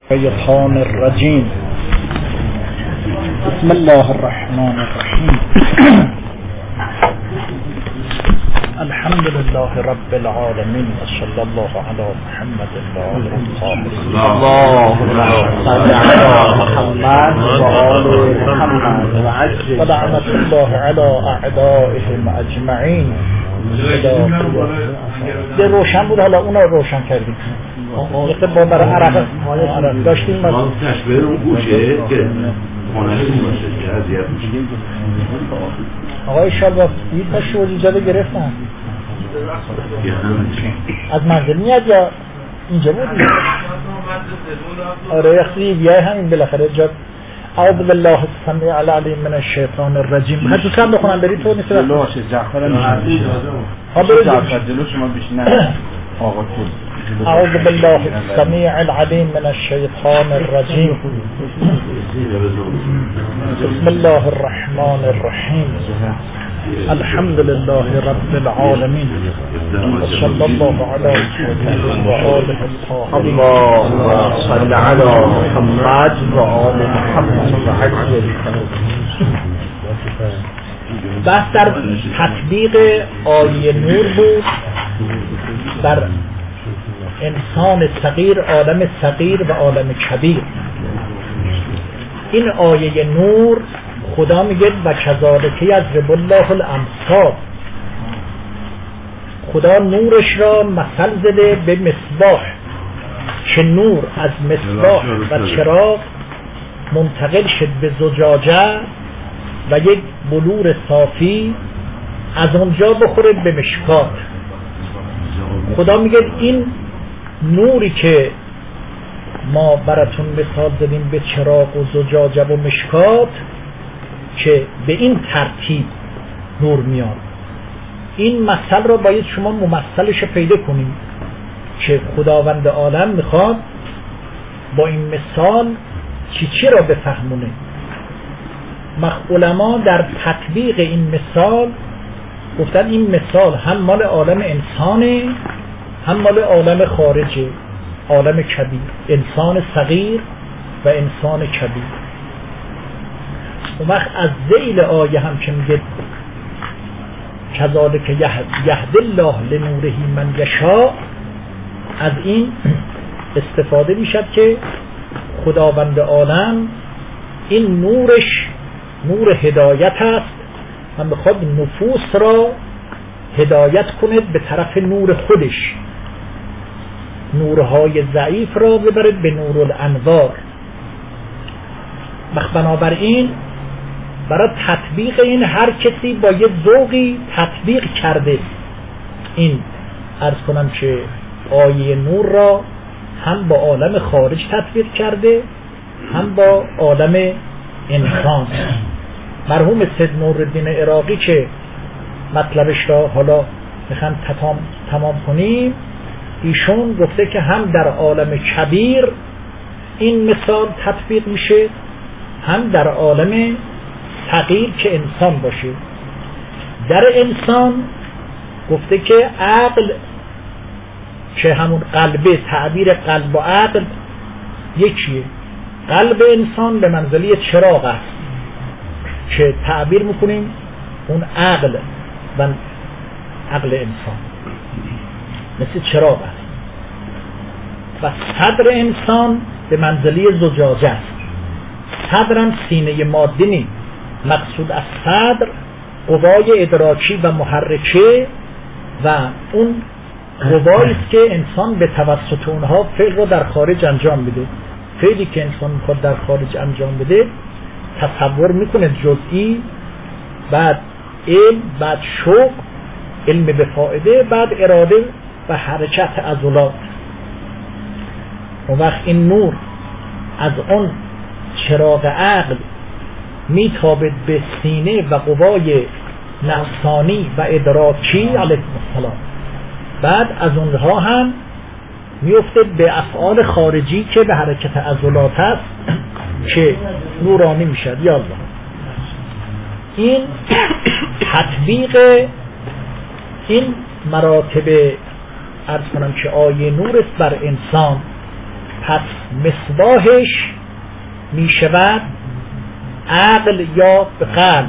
الشیطان الرجیم. بسم الله الرحمن الرحیم. الحمد لله رب العالمین و صلی الله علی محمد و آل الطاهرین. اللهم صل علی محمد و آل محمد و عجل و لعنت الله علی اعدائهم اجمعین. ده روشن بود، حالا اونا روشن کردیم. یکی با برای عرق داشتیم ما تشبیه اون گوشه که خانه‌ای باشه که اذیت میشه. آقای شالباف این تا شور ایجاده گرفتن از منزل میاد یا اینجا بودی؟ آره یختی بیای همین بالاخره جاد. اعوذ بالله السمیع العلیم من الشیطان الرجیم. حتی هم بخونم بری تو نیست جلو جعفر جلو شما بشینن آقا تو. اعوذ بالله السمیع العلیم من الشیطان الرجیم. بسم الله الرحمن الرحیم. الحمد لله رب العالمین و صلی الله علی محمد و آله الطاهرین. اللهم صل علی محمد و آل محمد و عجل. بحث در تطبیق آیه نور بود در انسان صغیر، عالم صغیر و عالم کبیر. این آیه نور خدا میگه و کذالک یضرب الله الامثال. خدا نورش را مثل زده به مصباح، که نور از مصباح و چراغ منتقل شد به زجاجه و یک بلور صافی از اونجا بخوره به مشکات. خدا میگه این نوری که ما براتون مثال زدیم به چراغ و زجاجه و مشکات که به این ترتیب نور میاد، این مثل را باید شما ممثلش پیدا کنید که خداوند عالم میخواد با این مثال چی را بفهمونه. علما در تطبیق این مثال گفتن این مثال هم مال عالم انسانه هم مال عالم خارجه، عالم کبیر، انسان صغیر و انسان کبیر. اون وقت از ذیل آیه هم که میگه کذالک یهدی الله لنوره من یشاء، از این استفاده میشد که خداوند عالم این نورش نور هدایت است و میخواد نفوس را هدایت کنه به طرف نور خودش، نورهای ضعیف را ببرد به نور الانوار. بنابراین برای تطبیق این هر کسی با یه ذوقی تطبیق کرده. این عرض کنم که آیه نور را هم با عالم خارج تطبیق کرده هم با عالم انسان. مرحوم سید نورالدین عراقی که مطلبش را حالا میخوام تمام کنیم، ایشون گفته که هم در عالم کبیر این مثال تطبیق میشه هم در عالم صغیر که انسان باشه. در انسان گفته که عقل که همون قلبه، تعبیر قلب و عقل یکیه. قلب انسان به منزله چراغ است که تعبیر میکنیم اون عقل و عقل انسان مثل چراغ است. و صدر انسان به منزله زجاجه است. صدر هم سینه مادی نیست. مقصود از صدر قوای ادراکی و محرکه و اون قوایی است که انسان به توسط اونها فعل رو در خارج انجام بده. فعلی که انسان میخواد در خارج انجام بده تصور میکنه جزئی، بعد علم، بعد شوق، علم به فائده، بعد اراده و حرکت عضلات. اون وقت این نور از اون چراغ عقل میتابد به سینه و قوای نفسانی و ادراکی علیه السلام. بعد از اونها هم میفته به افعال خارجی که به حرکت عضلات است که نورانی میشد. یا الله، این تطبیق این مراتب عرض کنم که آیه نور است بر انسان. پس مصباحش می شود عقل یا قلب،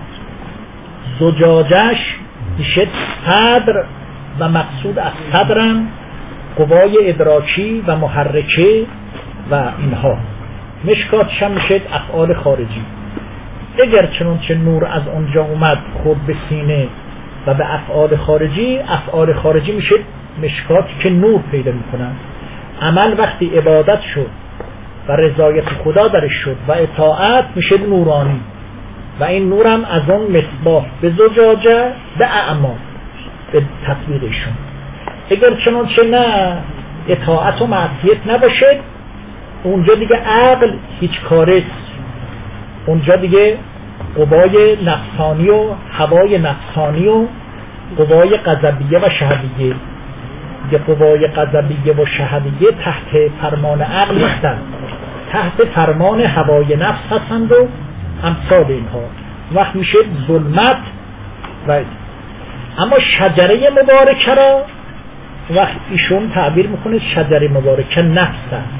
زجاجش میشه صدر و مقصود از صدرم قوای ادراکی و محرکه و اینها. مشکاتش هم میشه افعال خارجی. اگر چنانچه نور از اونجا اومد خود به سینه و به افعال خارجی میشه مشکاتی که نور پیدا میکنن. عمل وقتی عبادت شد و رضایت خدا درش شد و اطاعت میشه نورانی و این نورم از اون مصباح به زجاجه به اعمال به تطبیقشون. اگر چنانچه نه اطاعت و معصیت نباشه اونجا دیگه عقل هیچ کاره، اونجا دیگه قوای نفسانی و هوای نفسانی و قوای غضبیه و شهویه، دیگه قوای غضبیه و شهویه تحت فرمان عقل نیستن، تحت فرمان هوای نفس هستند و امثال اینها. وقت میشه ظلمت. و اما شجره مبارکه را وقت ایشون تعبیر میکنه شجره مبارکه نفس هست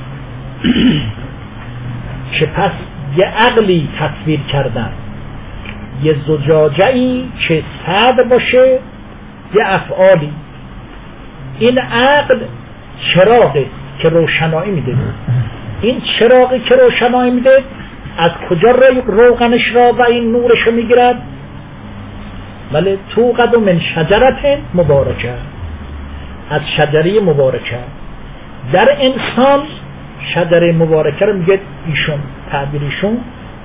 که پس یه عقلی تصویر کردن، یه زجاجه‌ای که صدر باشه، یه افعالی. این عقل چراغه که روشنایی میده. این چراغی که روشنایی میده از کجا روغنش را و این نورش رو میگیرد؟ ولی تو قد من شجرت مبارکه، از شجره مبارکه. در انسان شجره مبارکه رو میگه ایشون تعبیرشون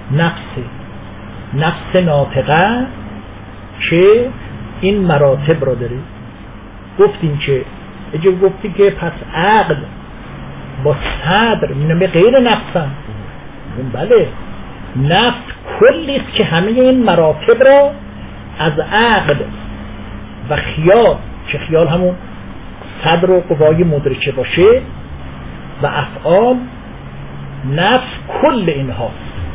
نفس ناطقه که این مراتب را داره. گفتیم که اگه گفتی که پس عقل با صدر به غیر نفسن، بله نفس کلیست که همه این مراتب را از عقل و خیال، که خیال همون صدر و قوای مدرکه باشه و افعال، نفس کل اینها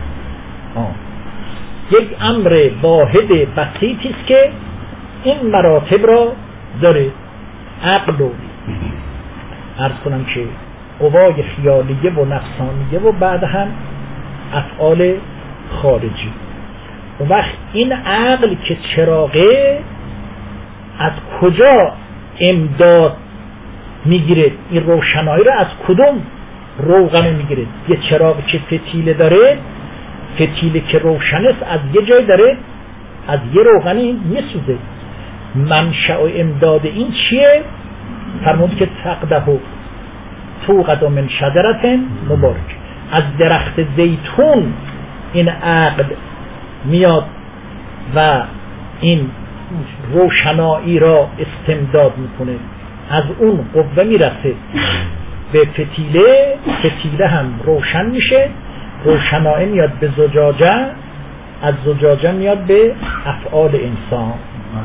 یک امر واحد بسیطی است که این مراتب را داره. عقل رو عرض کنم که قوای خیالیه و نفسانیه و بعد هم افعال خارجی. و وقت این عقل که چراغه از کجا امداد میگیره؟ این روشنایی را از کدوم روغن میگیره؟ یه چراغ که فتیله داره، فتیله که روشن است از یه جای داره از یه روغنی میسوزه. منشأ و امداد این چیه؟ فرمود که تقده توقد من شجرة مبارک، از درخت زیتون این عقل میاد و این روشنایی را استمداد میکنه، از اون قوه میرسه به فتیله، فتیله هم روشن میشه، روشنایی میاد به زجاجه، از زجاجه میاد به افعال انسان.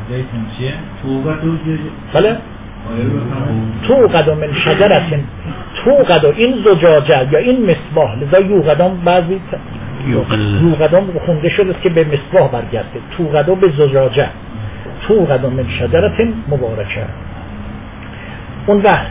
بله توقد من شجرة، توقد این زجاجه یا این مصباح، لذا یوقدان بعضی یوقدان خونده شده که به مصباح برگرده، توقد به زجاجه، توقد من شجرة مبارکه. اون وقت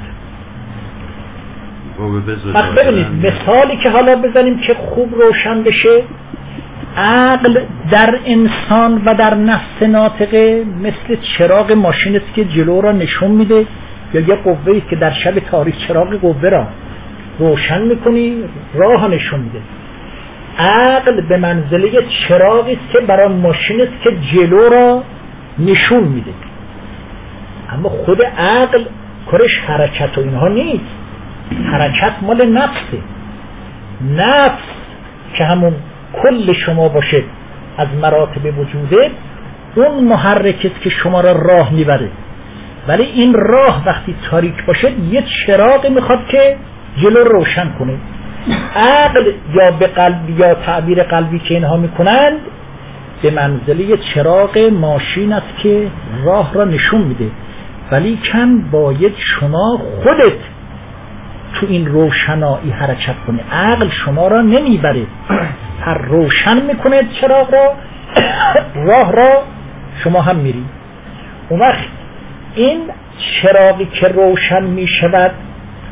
ببینید مثالی که حالا بزنیم که خوب روشن بشه. عقل در انسان و در نفس ناطقه مثل چراغ ماشین است که جلو را نشون میده، یا یه قوه‌ای که در شب تاریک چراغ قوه را روشن میکنی، راه نشون میده. عقل به منزله چراغی است که برای ماشین است که جلو را نشون میده. اما خود عقل کارش حرکت و اینها نیست، حرکت مال نفسه. نفس که همون کل شما باشه از مراتب وجوده، اون محرک است که شما را راه میبره. ولی این راه وقتی تاریک باشه یه چراغ میخواد که جلو روشن کنه. عقل یا به قلب یا تعبیر قلبی که اینها میکنند به منزله چراغ ماشین است که راه را نشون میده، ولی کن باید شما خودت تو این روشنایی حرکت کنی. عقل شما را نمیبره، هر روشن میکنه چراغ را، راه را شما هم میری. اون وقت این چراغی که روشن میشود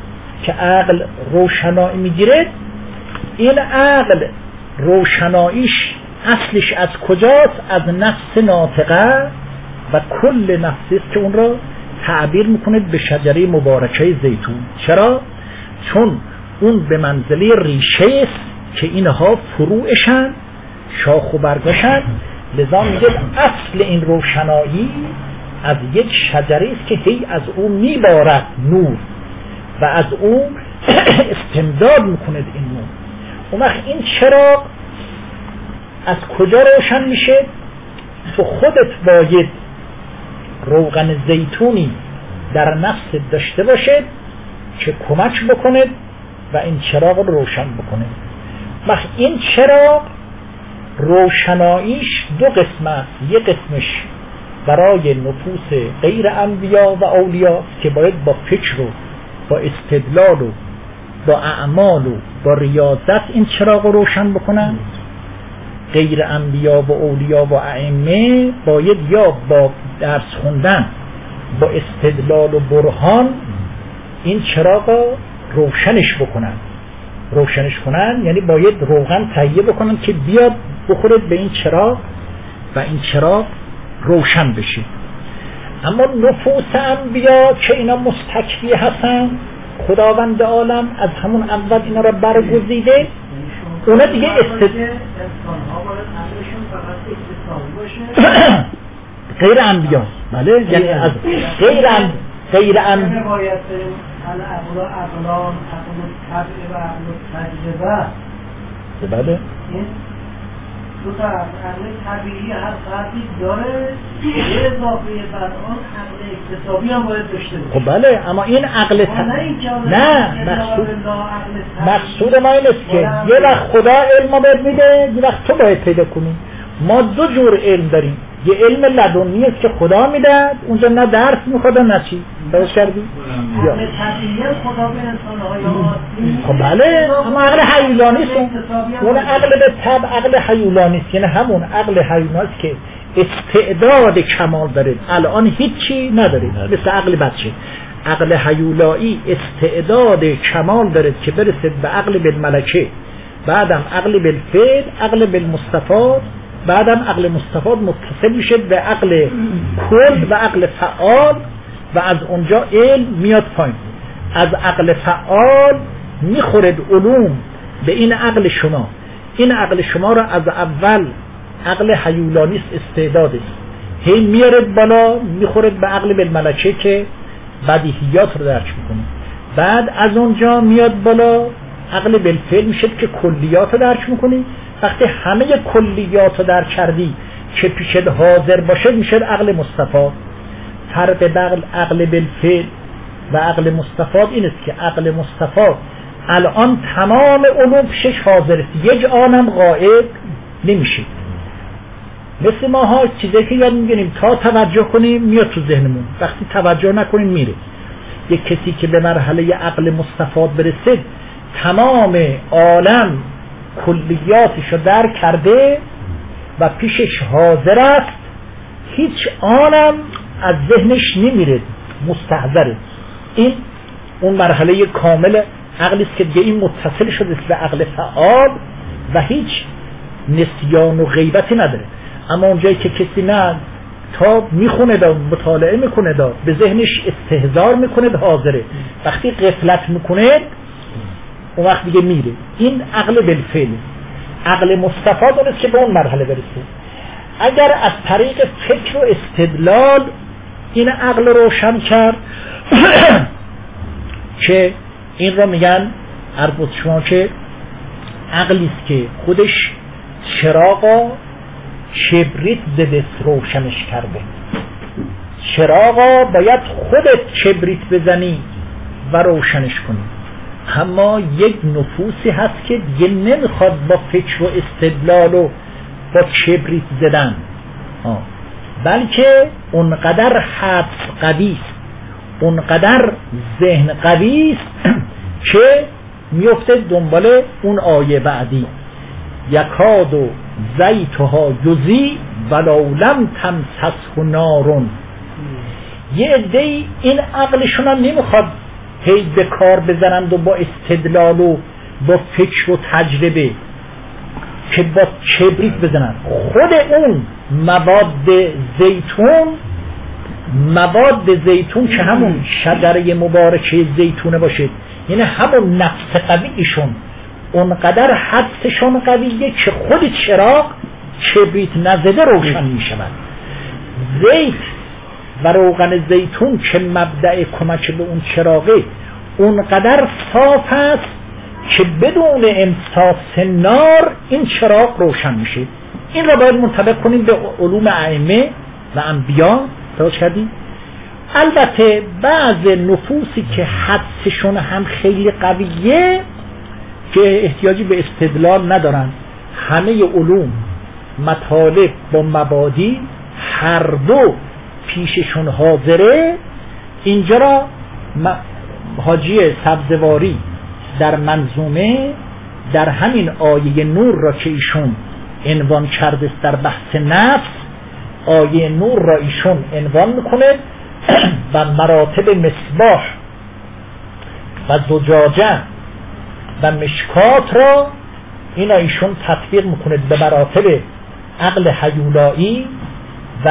که عقل روشنایی میگیره، این عقل روشناییش اصلش از کجاست؟ از نفس ناطقه و کل نفسی است که اون را تعبیر میکنه به شجره مبارکه زیتون. چرا؟ چون اون به منزله ریشه است که اینها فروعشن، شاخ و برگشن. لذا میگه اصل این روشنایی از یک شجره است که هی از اون میبارد نور و از اون استمداد میکنه این نور. اون وقت این چراغ از کجا روشن میشه؟ تو خودت باید روغن زیتونی در نفست داشته باشد که کمک بکنه و این چراغ رو روشن بکنه. وقت این چراغ روشناییش دو قسم است. یک قسمش برای نفوس غیر انبیا و اولیاء که باید با فکر و با استدلال و با اعمال و با ریاضت این چراغ رو روشن بکنن. غیر انبیا و اولیاء و ائمه باید یا با درس خوندن، با استدلال و برهان این چراغ رو روشنش کنن. یعنی باید روغن تهیه بکنن که بیاد بخورد به این چراغ و این چراغ روشن بشه. اما نفوس انبیا که اینا مستکفی هستن، خداوند عالم از همون اول اینا را برگزیده، اونا دیگه غیر انبیا. بله، یعنی از غیر انبیا بله دو طرف عقل طبیعی هر فرقی داره، یه اضافه بر آن عقل اکتسابی هم باید داشته باشه. خب بله، اما این عقل نه مقصود ما این است که یه وقت خدا علم باید میده، یه وقت تو باید پیدا کنی. ما دو جور علم داریم، یه علم لدنی است که خدا میده، اونجا نه درس میخواد نه چی. درست کردی؟ عقل طبیعی خدا به انسان‌های عادی. خب بله، اما عقل حیولانی است. اون عقل به طبع عقل حیولانی است، یعنی همون عقل حیولانی است که استعداد کمال داره، الان هیچی نداره، مثل عقل بچه. عقل حیولایی استعداد کمال داره که برسه به عقل بالملکه، بعدم عقل بالفعل، عقل بالمستفاد، بعدم عقل مستفاد متصل میشه به عقل کل و عقل فعال و از اونجا علم میاد پایین. از عقل فعال میخورد علوم به این عقل شما. این عقل شما را از اول عقل حیولانی استعداد است، هی میارد بالا، میخورد به عقل بالملکه که بدیهیات رو درک میکنه. بعد از اونجا میاد بالا، عقل بالفعل میشه که کلیات رو درک میکنی. وقتی همه کلیات رو درک کردی که پیشت حاضر باشه، میشه عقل مستفاد. فرق بین عقل بالفعل و عقل مستفاد این است که عقل مستفاد الان تمام علوم پیشش حاضر است، یک آنم غائب نمیشه. مثل ماها چیزی که یاد میگیریم تا توجه کنیم میاد تو ذهنمون، وقتی توجه نکنیم میره. یک کسی که به مرحله عقل مستفاد برسه، تمام عالم کلیاتش رو درک کرده و پیشش حاضر است، هیچ آنم از ذهنش نمیره، مستحضره. این اون مرحله کامل عقلی است که دیگه این متصل شده به عقل فعال و هیچ نسیان و غیبتی نداره. اما اونجایی که کسی نه تا میخونه دا مطالعه میکنه دا به ذهنش استحضار میکنه حاضره، وقتی غفلت میکنه اون وقت دیگه میره. این عقل بالفعل. عقل مستفاد اون است که به اون مرحله برسه. اگر از طریق فکر و استدلال این عقل روشن کرد که این را میگن عرض شما که عقلی است که خودش چراغا کبریت زده روشنش کرده. چراغا باید خودت کبریت بزنی و روشنش کنی. اما یک نفوسی هست که دیگه نمیخواد با فکر و استدلال و با کبریت زدن، بلکه اونقدر حدس قوی است، اونقدر ذهن قوی است که میفته دنبال اون آیه بعدی، یکاد و زیتها یضیء ولو لم تمسسه نار. یه عده‌ای این عقلشون هم نمیخواد هی به کار بزنند و با استدلال و با فکر و تجربه که با کبریت بزنند. خود اون مواد زیتون که همون شجره مبارکه زیتونه باشه، یعنی همون نفس قویشون اونقدر حدسشون قویه که خود چراغ کبریت نزده روشن می شود. زیت و روغن زیتون که مبدأ کمک به اون چراغه اونقدر صاف است که بدون امساس نار این چراغ روشن میشه. این را باید منطبق کنیم به علوم ائمه و انبیا. توجه کردید؟ البته بعض نفوسی که حدسشون هم خیلی قویه که احتیاجی به استدلال ندارن، همه علوم مطالب با مبادی هر دو پیششون حاضره، اینجا را حاجی سبزواری در منظومه در همین آیه نور را که ایشون عنوان کرده در بحث نفس، آیه نور را ایشون عنوان میکنه و مراتب مصباح و زجاجه و مشکات را اینا ایشون تطبیق میکنه به مراتب عقل هیولایی و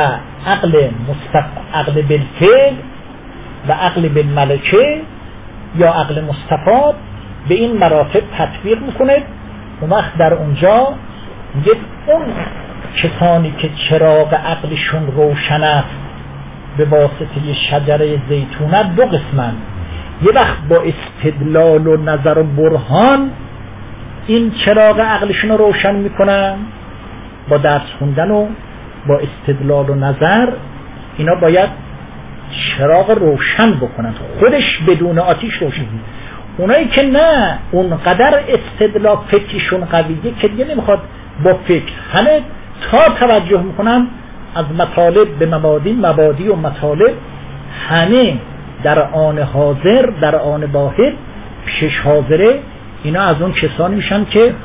عقل بالفعل و عقل بالملکه یا عقل مستفاد، به این مراتب تطبیق میکنه. اون وقت در اونجا میگه اون کسانی که چراغ عقلشون روشن است به واسطه شجره زیتونه دو قسمن، یه وقت با استدلال و نظر و برهان این چراغ عقلشون رو روشن میکنن، با درس خوندن و با استدلال و نظر اینا باید چراغ روشن بکنن، خودش بدون آتیش روشن. اونایی که نه اونقدر استدلال فکرشون قویه که دیگه نمیخواد با فکر، همه تا توجه میکنن از مطالب به مبادی و مطالب، همه در آن حاضر در آن واحد پیشش حاضره. اینا از اون کسانی میشن که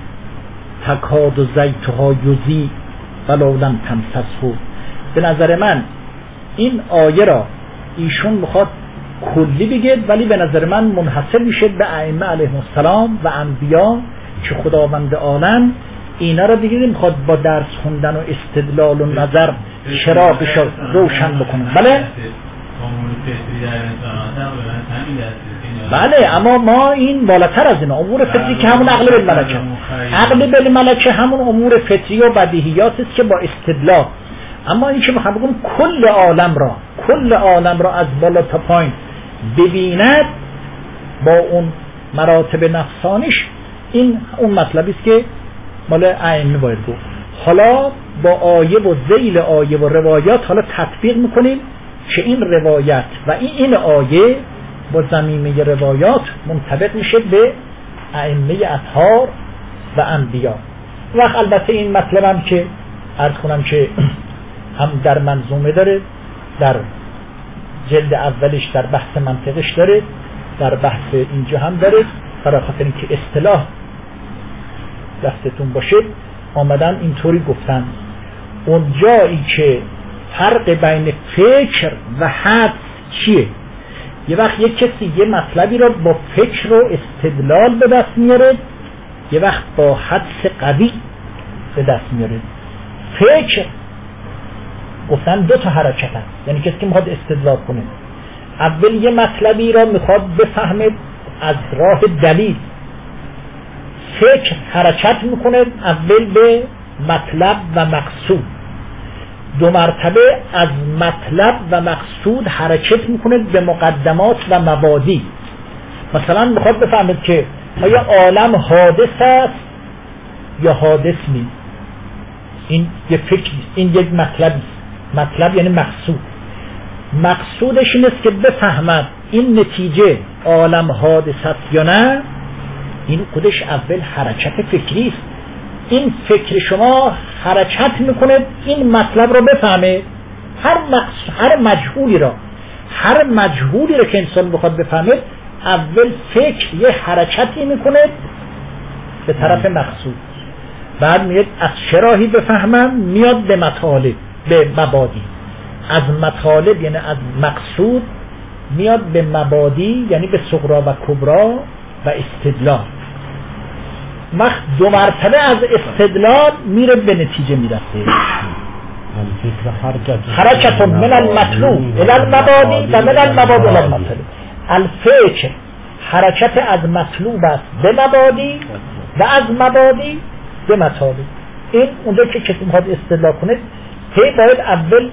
تکاد و زیتها یوزی ولو لم تمسسه. به نظر من این آیه را ایشون میخواد کلی بگید، ولی به نظر من منحصر میشه به ائمه علیهم السلام و انبیا که خداوند عالم اینا را دیگه میخواد با درس خوندن و استدلال و نظر چراغش روشن بکنن. بله اما ما این بالاتر از اینا امور فطری که همون عقل بالملکه، عقل بالملکه همون امور فطری و بدیهیات است که با استدلال. اما این که میخوام بگم کل عالم را از بالا تا پایین ببیند با اون مراتب نفسانیش، این اون مطلبی است که مال ائمه باید گفت. حالا با آیه و ذیل آیه و روایات حالا تطبیق میکنیم که این روایت و این آیه با ضمیمه روایات منطبق میشه به ائمه اطهار و انبیا. وقت البته این مطلب هم که عرض کنم که هم در منظومه داره، در جلد اولش در بحث منطقش داره، در بحث اینجا هم داره، برای خاطر اینکه اصطلاح دستتون باشه آمدن اینطوری گفتن. اون جایی که فرق بین فکر و حدس چیه؟ یه وقت یک کسی یه مطلبی رو با فکر و استدلال به دست میاره، یه وقت با حدس قوی به دست میاره. فکر گفتن دو تا حرکت هست، یعنی کسی که میخواد استدلال کنه اول یه مطلبی رو میخواد بفهمه از راه دلیل، فکر حرکت میکنه اول به مطلب و مقصود، دو مرتبه از مطلب و مقصود حرکت میکنه به مقدمات و مبادی. مثلا میخواد بفهمه که آیا عالم حادث است یا حادث نیست، این یه فکری، این یک مطلبی. مطلب یعنی مقصود. مقصودش این است که بفهمد این نتیجه عالم حادث است یا نه. این خودش اول حرکت فکری است. این فکر شما حرکت میکنه این مطلب رو بفهمه. هر مجهولی رو که انسان بخواد بفهمه اول فکر یه حرکتی میکنه به طرف مقصود، بعد میاد از چه راهی بفهمم، میاد به مطالب، به مبادی. از مطالب یعنی از مقصود میاد به مبادی، یعنی به صغرا و کبرا و استدلال. وقت دو مرتبه از استدلال میره به نتیجه میرسه. حرکت من المطلوب الى المبادی و من المبادی الى المطلوب. الفکر حرکت از مطلوب است به مبادی و از مبادی به مطالب. این اونجا که کسی میخواد استدلال کنه هی باید اول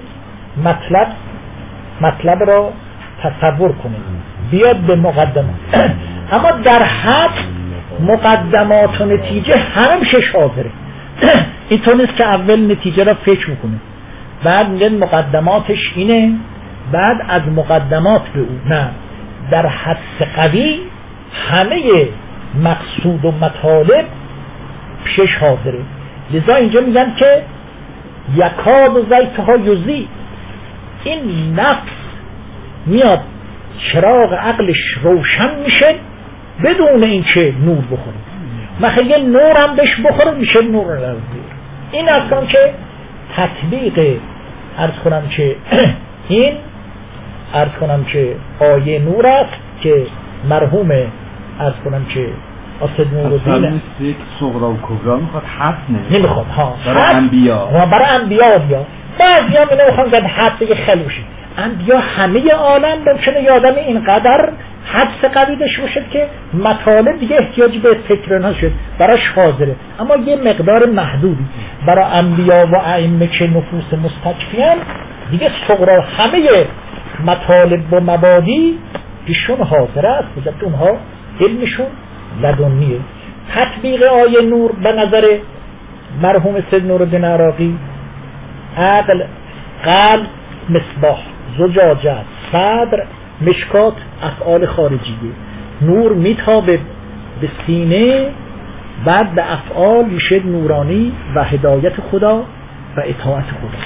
مطلب را تصور کنه، بیاد به مقدمات. اما در حد مقدمات و نتیجه هم شش حاضره. اینطور نیست که اول نتیجه را فکر میکنه بعد میگه مقدماتش اینه بعد از مقدمات به او. نه، در حد قوی همه مقصود و مطالب شش حاضره. لذا اینجا میگن که یکاد و زیتها یوزی، این نفس میاد چراغ عقلش روشن میشه بدون اینکه نور بخوره. مثلا یه نور هم بهش بخوره میشه نور رو. این اصلا که تطبیق عرض کنم که آیه نور است که مرحوم عرض کنم که اسد نورالدین یک صغرا و کبرا میخواد حد نمیخواد برای انبیا بیا بعضی هم اینه میخوان زد حد بگه خلوشی. انبیا همه عالم ممکنه یادم اینقدر حدس قوی داشته باشد که مطالب دیگه احتیاج به تکرار نشد براش حاضره، اما یه مقدار محدودی برای انبیا و ائمه که نفوس مستکفیان دیگه صغرا همه مطالب و مبادی ایشون حاضره است، بجد اونها علمشون لدنیه. تطبیق آیه نور به نظر مرحوم سید نورالدین عراقی عقل، قلب، مصباح، زجاجه، صدر، مشکات افعال خارجیه. نور میتابه به سینه بعد به افعال میشه نورانی و هدایت خدا و اطاعت خدا.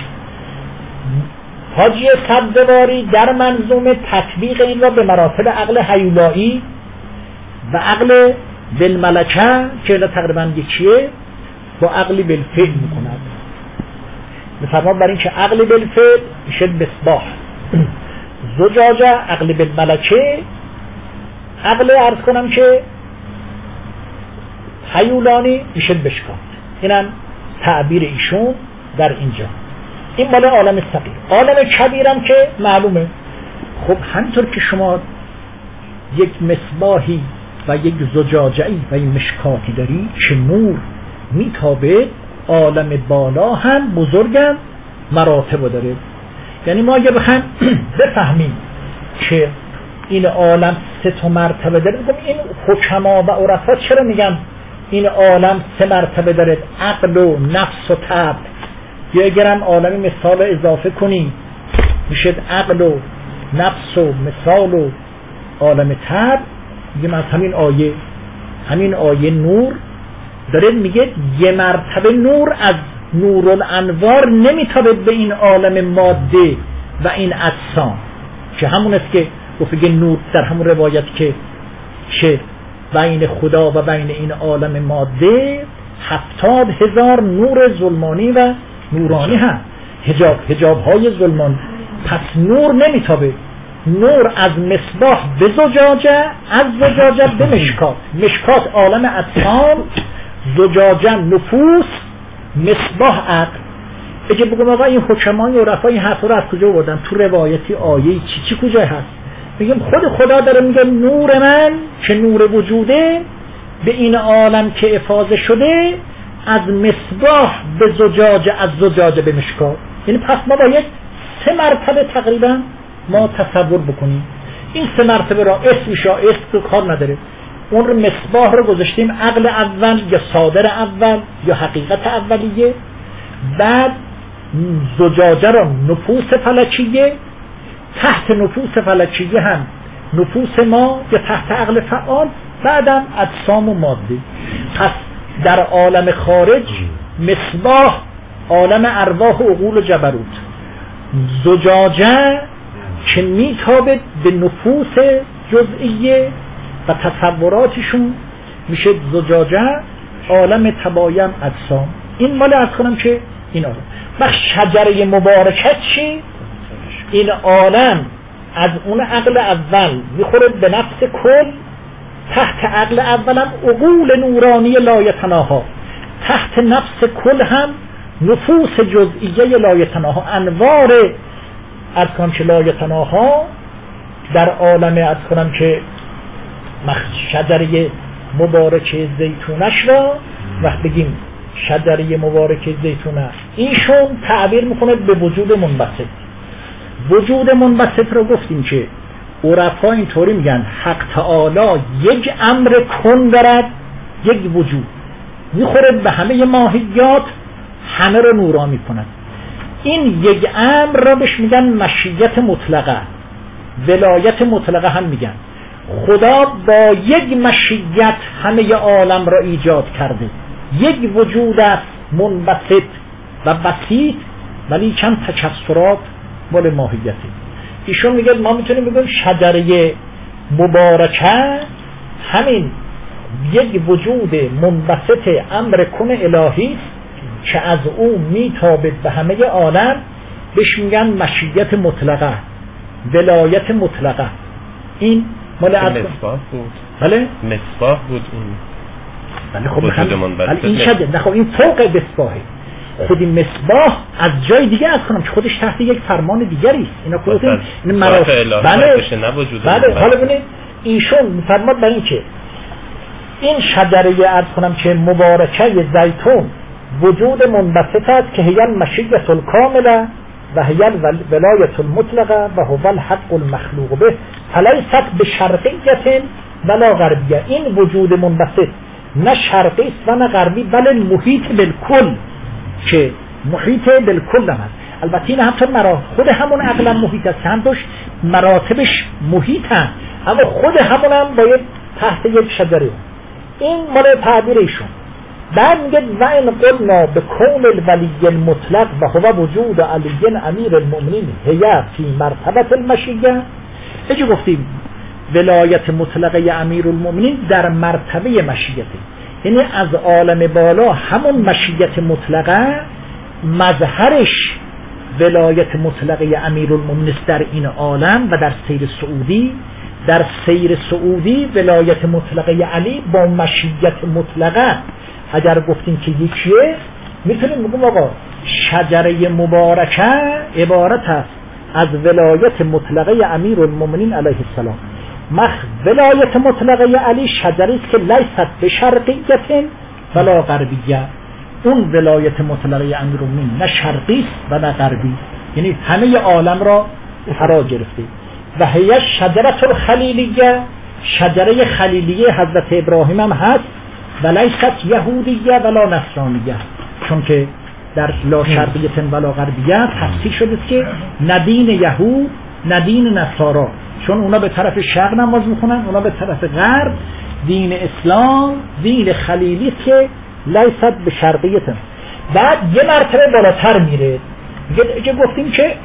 حاجی سبزواری در منظومه تطبیق این را به مراتب عقل هیولایی و عقل بالملکه که اینا تقریبا یکیه با عقل بالفعل میکند. مثلا برای اینکه عقل بالفعل میشه مصباح، زجاجه عقل بالملکه، عقل عرض کنم که هیولانی میشه مشکات. اینم تعبیر ایشون در اینجا. این مال عالم صغیر. عالم کبیرم که معلومه. خب همینطور که شما یک مصباحی و یک زجاجه‌ای و یک مشکاتی داری که نور میتابه، عالم بالا هم بزرگم مراتب داره. یعنی ما اگه بخوایم بفهمیم که این عالم 3 مرتبه داره، این حکما و عرفا چرا میگن این عالم 3 مرتبه داره؟ عقل و نفس و طبع. یا اگرم عالمی مثال اضافه کنیم میشه عقل و نفس و مثال و عالم طبع. میگه از همین آیه نور داره میگه یه مرتبه نور از نورالانوار نمیتابه به این عالم ماده و این اجسام، که همون است که گفته نور در همون روایت که چه بین خدا و بین این عالم ماده 70,000 نور ظلمانی و نورانی هم حجاب های ظلمانی. پس نور نمیتابه. نور از مصباح به زجاجه، از زجاجه به مشکات. مشکات عالم اجسام، زجاجه نفوس، مصباح عقل. اگه بگم آقا این حکمای و رفای این حرف رو از کجا بردن؟ تو روایتی آیه چی کجا هست؟ میگم خدا داره میگه نور من که نور وجوده به این عالم که افاضه شده از مصباح به زجاجه، از زجاجه به مشکات. یعنی پس ما باید 3 مرتبه تقریبا ما تصور بکنیم. این 3 مرتبه را اسم کار نداره. اون رو مصباح رو گذاشتیم عقل اول یا صادر اول یا حقیقت اولیه، بعد زجاجه را نفوس فلکیه، تحت نفوس فلکیه هم نفوس ما یا تحت عقل فعال، بعدم اجسام و ماده. پس در عالم خارج مصباح عالم ارواح و عقول و جبروت، زجاجه که میتابه به نفوس جزئیه و تصوراتشون میشه زجاجه عالم تبایم اجسام. این مال از کنم که این عالم و شجره مبارکت چی؟ این عالم از اون عقل اول میخوره به نفس کل. تحت عقل اول هم عقول نورانی لایتناها، تحت نفس کل هم نفوس جزئیه لایتناها، انوار از کنم که لایتناها در عالم از کنم که شجره مبارکه زیتونش را وقت بگیم شجره مبارکه زیتونه ایشون تعبیر میکنه به وجود منبسط. وجود منبسط رو گفتیم که عرفا اینطوری میگن حق تعالی یک امر کن دارد، یک وجود میخوره به همه ماهیات، همه رو نورانی میکند. این یک امر را بهش میگن مشیت مطلقه، ولایت مطلقه هم میگن. خدا با یک مشیت همه عالم را ایجاد کرده، یک وجود است منبسط و بسیط، ولی چند تکثرات مال ماهیتی. ایشون میگه ما میتونیم بگیم شجره مبارکه همین یک وجود منبسط امر کن الهی که از او میتابد به همه عالم، بهش میگن مشیت مطلقه، ولایت مطلقه. این مال مصباح بود. بله مصباح بود اون. بله خب وجود منبسط. این شده نه، خب این فوق مصباحه. خود این مصباح از جای دیگه از کنم که خودش تحت یک فرمان دیگری است. اینا کدوم این مراتب. بله حالا ببینید ایشون میفرماد برای این که این شجره عرض کنم که مبارکه زیتون وجود منبسط است که هی المشیت الکامله و هی الولایت المطلقه و هو الحق المخلوق به فلیست بشرقیت ولا غربیه. این وجود منبسط نه شرقی است و نه غربی، بل محیط بالکل، که محیط بالکل هم هست. البته این هم خود همون عقل محیط است، هم دوش مراتبش محیط هم، اما خود همون هم باید تحت یک شجره. این مال تعبیر ایشون. بعد میگه و این قلنا به کون الولی المطلق و هو وجود علی امیر المؤمنین هیه فی مرتبت المشیه. اجا گفتیم ولایت مطلقه امیر المؤمنین در مرتبه مشیته، یعنی از عالم بالا همون مشیت مطلقه مظهرش ولایت مطلقه امیر المؤمنین در این عالم و در سیر سعودی. در سیر سعودی ولایت مطلقه علی با مشیت مطلقه اگر گفتیم که یکیه، میتونیم بگیم آقا شجره مبارکه عبارت است از ولایت مطلقه امیر المؤمنین علیه السلام. ولایت مطلقه علی شجره است که لیست به شرقیت ولا غربیه. اون ولایت مطلقه امیر المؤمنین نه شرقی است و نه غربی، یعنی همه عالم را فرا گرفته. و هی شجره الخلیلیه، شجره خلیلیه حضرت ابراهیم هم هست، و لیست یهودیه ولا نصرانیه، چون که در لا شرقیه ولا غربیه تفسیر شده که ندین یهود ندین نصارا، چون اونا به طرف شرق نماز میخونن، اونا به طرف غرب. دین اسلام دین خلیلی که لیست به شرقیه. بعد یه مرتبه بالاتر میره، میگه گفتیم که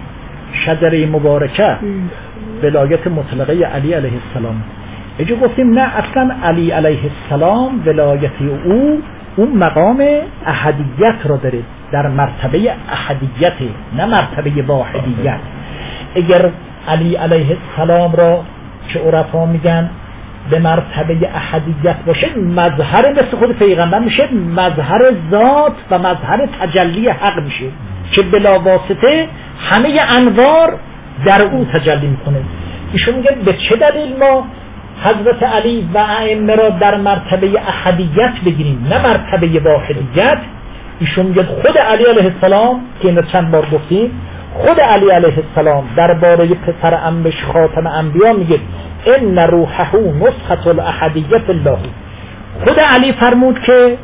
شجره مبارکه ولایت مطلقه علی علیه السلام. اجا گفتیم نه، اصلا علی علیه السلام ولایت اون مقام احدیت را داره، در مرتبه احدیت، نه مرتبه واحدیت. اگر علی علیه السلام را که عرفا میگن به مرتبه احدیت باشه، مظهر مثل خود پیغمبر میشه، مظهر ذات و مظهر تجلی حق میشه که بلا واسطه همه انوار در او تجلی میکنه. ایشون میگه به چه دلیل ما حضرت علی و ائمه را در مرتبه احدیت بگیریم نه مرتبه واحدیت؟ ایشون میگه خود علی علیه السلام که اینو چند بار گفتیم، خود علی علیه السلام درباره پسر عمش خاتم انبیا میگه ان روحه نسخه الاحدیت الله. خود علی فرمود که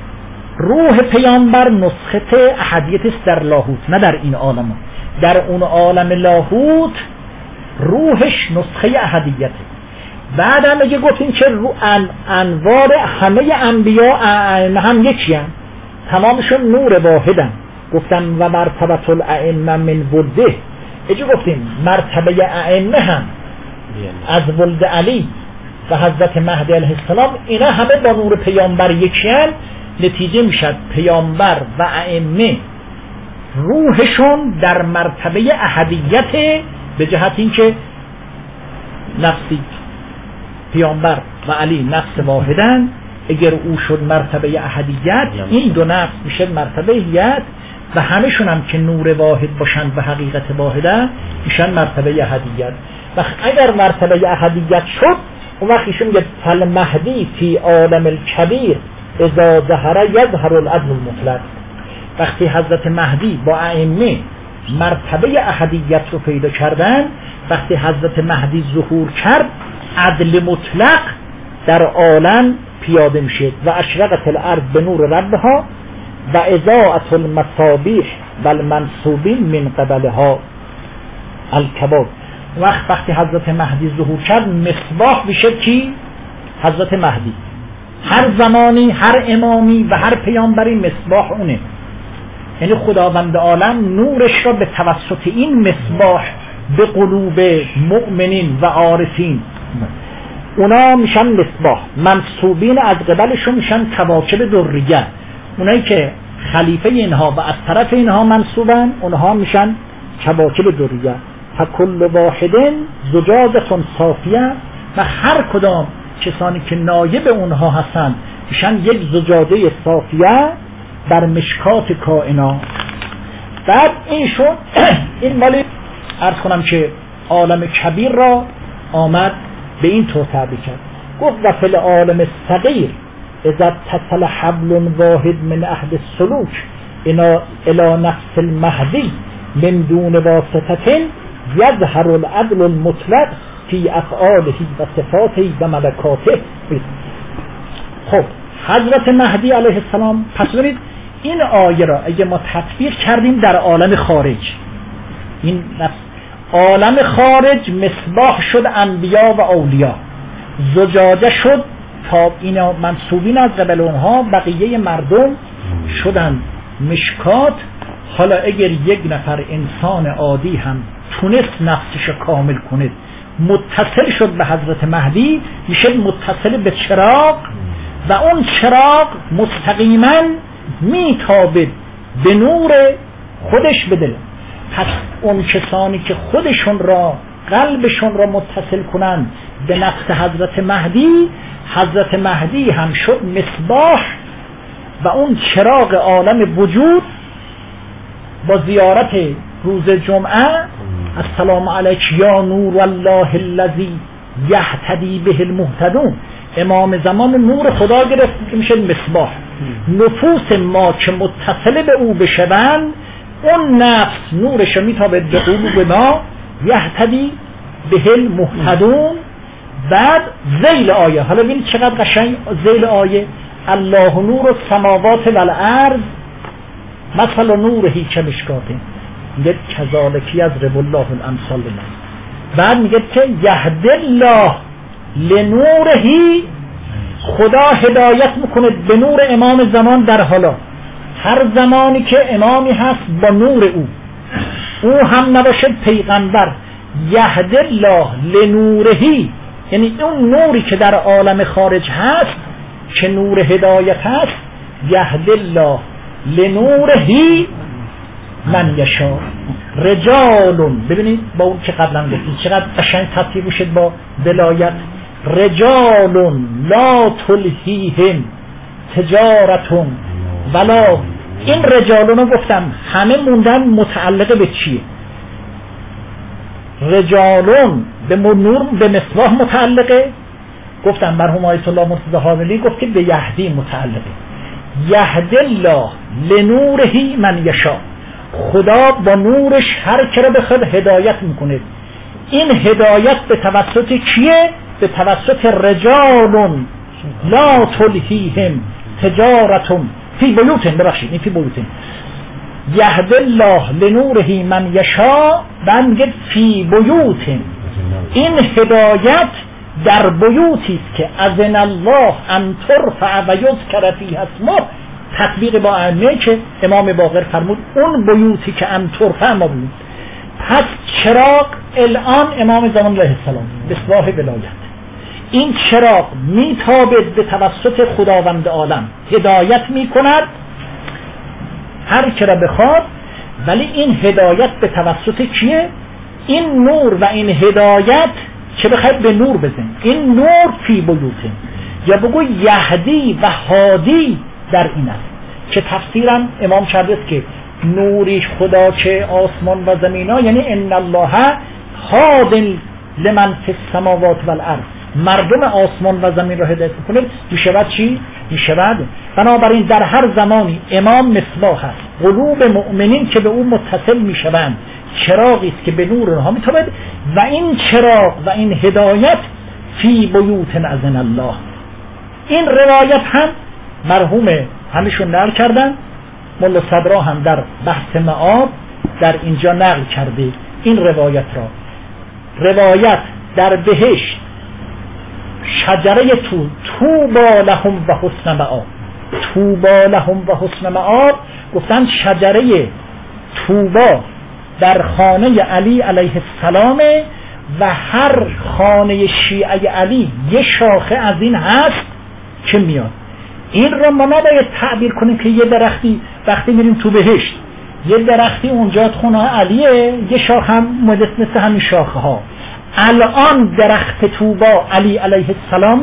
روح پیامبر نسخه احدیت است در لاهوت، نه در این عالم. در اون عالم لاهوت روحش نسخه احدیته. بعد هم اگه گفتیم که انوار همه انبیا هم یکی هم، تمامشون نور واحدن. گفتم و مرتبه الائمه من ولده. اگه گفتیم مرتبه ائمه هم از ولد علی و حضرت مهدی علیه السلام، اینا همه با نور پیامبر یکی هم. نتیجه میشد پیامبر و ائمه روحشون در مرتبه احدیت به جهت اینکه نفسی پیامبر و علی نفس واحدن، اگر او شد مرتبه احدیت، این دو نفس میشه مرتبه احدیت و همشون هم که نور واحد باشن و حقیقت واحده میشن مرتبه احدیت. و اگر مرتبه احدیت شد اون وقت ایشون میگه فالمهدی فی عالم الکبیر اذا ظهر یظهر العدل المطلق. وقتی حضرت مهدی با ائمه مرتبه احدیت رو پیدا کردن، وقتی حضرت مهدی ظهور کرد عدل مطلق در عالم پیاده میشه و اشرقت الارض به نور ربها و اضاءت المصابیح و المنصوبین من قبلها الکباب. وقتی حضرت مهدی ظهور کرد مصباح میشه کی؟ حضرت مهدی. هر زمانی هر امامی و هر پیامبری مصباح اونه، یعنی خداوند عالم نورش را به توسط این مصباح به قلوب مؤمنین و عارفین، اونا میشن مصباح. منصوبین از قبلشون میشن کواکب دریه، اونایی که خلیفه اینها و از طرف اینها منصوبن اونها میشن کواکب دریه. فکل واحد زجاجه صافیه، و هر کدام کسانی که نایب اونها هستن میشن یک زجاجه صافیه در مشکات کائنات. بعد این مالی عرض کنم که عالم کبیر را آمد به این طور تعبیر کرد، گفت و فی العالم الصغیر اذا اتصل حبل واحد من اهل السلوک الى نفس المهدی من دون واسطه یظهر العدل المطلق فی افعاله و صفاته و ملکاته. خب حضرت مهدی علیه السلام، پس ببینید این آیه را اگه ما تطبیق کردیم در عالم خارج، این نفس عالم خارج مصباح شد انبیا و اولیاء، زجاجه شد تا اینا منصوبین از قبل اونها، بقیه مردم شدن مشکات. حالا اگر یک نفر انسان عادی هم تونست نفسش کامل کنه، متصل شد به حضرت مهدی، میشه متصل به چراغ و اون چراغ مستقیما میتابه به نور خودش به دل. پس اون کسانی که خودشون را قلبشون را متصل کنن به نفس حضرت مهدی، حضرت مهدی هم شد مصباح و اون چراغ عالم وجود. با زیارت روز جمعه السلام علیک یا نور الله الذی یهتدی به المهتدون، امام زمان نور خدا گرفت که میشه مصباح. نفوس ما که متصل به او بشوند، اون نفس نورش میتابه به قلوب ما، یهتدی به المهتدون. بعد ذیل آیه، حالا ببینید چقدر قشنگ ذیل آیه، الله نور السماوات والارض مثل نورهی کمشکاته، میگه کذالکی از رب الله الامثال للناس. بعد میگه که یهد الله لنورهی، خدا هدایت میکنه به نور امام زمان در حالا. هر زمانی که امامی هست با نور او هم نباشه پیغمبر، یهد الله لنورهی، یعنی اون نوری که در عالم خارج هست که نور هدایت هست، یهد الله لنورهی من یشاء رجالون. ببینید با اون که قبلا گفتیم چقدر قشنگ ترتیب میشه با ولایت. رجالون لا تلهیهم تجارتون ولا، این رجالون رو گفتم همه موندن متعلقه به چیه؟ رجالون به نور به مصباح متعلقه، گفتم مرحوم آیت الله مرتضی حاملی گفت که به یهدی متعلقه. یهد الله لنورهی من یشاء، خدا با نورش هر کی را بخواد هدایت میکنه. این هدایت به توسط کیه؟ به توسط رجالون لا تلهیهم تجارتون فی بیوتن، ببخشید این فی بیوتن، یهد الله لنورهی من یشاء. بعد میگه فی بیوتن، این هدایت در بیوتی است که اذن الله ان ترفع و یذکر فیها اسمه، تطبیق با ائمه که امام باقر فرمود اون بیوتی که ان ترفع ما بود. پس چراغ الان امام زمان علیه السلام مصباح ولایت، این چراغ میتابه به توسط خداوند عالم، هدایت میکند هر کی را بخواد. ولی این هدایت به توسط کیه؟ این نور و این هدایت چه بخواید به نور بزن، این نور فی بیوتهم، یا بگو یهدی و هادی در این است که تفسیرم امام کرده است که نوریش خدا چه آسمان و زمین ها، یعنی ان الله هاد لمن فی السماوات والارض، مردم آسمان و زمین را هدایت میکنه. میشود چی؟ میشود بنابراین در هر زمانی امام مصباح است، قلوب مؤمنین که به او متصل میشوند چراغی است که به نور اونها میتابد، و این چراغ و این هدایت فی بیوت اذن الله. این روایت هم مرحوم همشون نقل کردن، مولا صدرا هم در بحث معاد در اینجا نقل کرده این روایت را. روایت در بهشت شجره توبا لهم و حسن مآب، توبا لهم و حسن مآب، گفتن شجره توبا در خانه علی علیه السلام و هر خانه شیعه علی یه شاخه از این هست که میاد. این را ما نباید تعبیر کنیم که یه درختی وقتی میریم تو بهشت یه درختی اونجا خونه علیه، یه شاخه هم مثل همین شاخه ها. الان درخت طوبا علی علیه السلام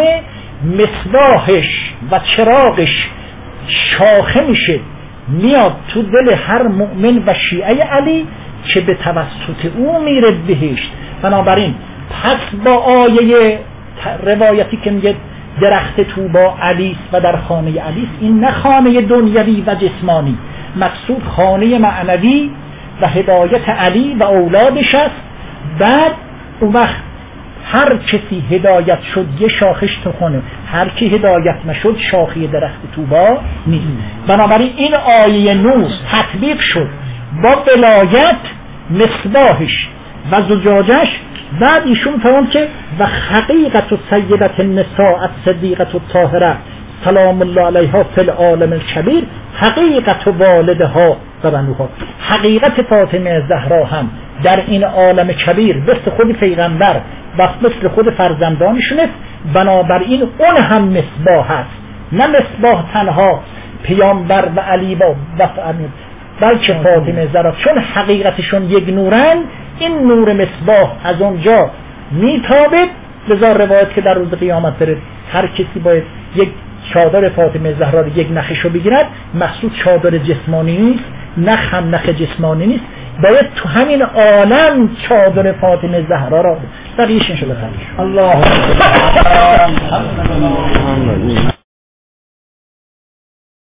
مصباحش و چراغش شاخه میشه میاد تو دل هر مؤمن و شیعه علی که به توسط او میره بهشت. بنابراین پس با آیه روایتی که میگه درخت طوبا علی و در خانه علی، این نه خانه دنیوی و جسمانی، مقصود خانه معنوی و هدایت علی و اولادش است. بعد اون وقت هر کسی هدایت شد یه شاخش تو خونه، هر کی هدایت نشد شاخی درخت طوبا نیست. بنابراین این آیه نور تطبیق شد با ولایت مصباحش و زجاجش. بعد ایشون فرمود که و حقیقت سیدت النساء الصدیقه الطاهره سلام الله علیها فی العالم الکبیر، حقیقت والدها و بنوها، حقیقت فاطمه زهرا هم در این عالم کبیر مثل خود پیغمبر و مثل خود فرزندانشون است. بنابراین اون هم مصباح است، نه مصباح تنها پیامبر و علی با بلکه فاطمه زهرا، چون حقیقتشون یک نورن. این نور مصباح از اونجا میتابه. لذا روایت که در روز قیامت داره هر کسی باید یک چادر فاطمه زهرا رو یک نخشو بگیرد، مقصود چادر جسمانی نیست، نخ هم نخ جسمانی نیست، باید تو همین عالم چادر فاطمه زهرا را بقیش انشاءالله. الله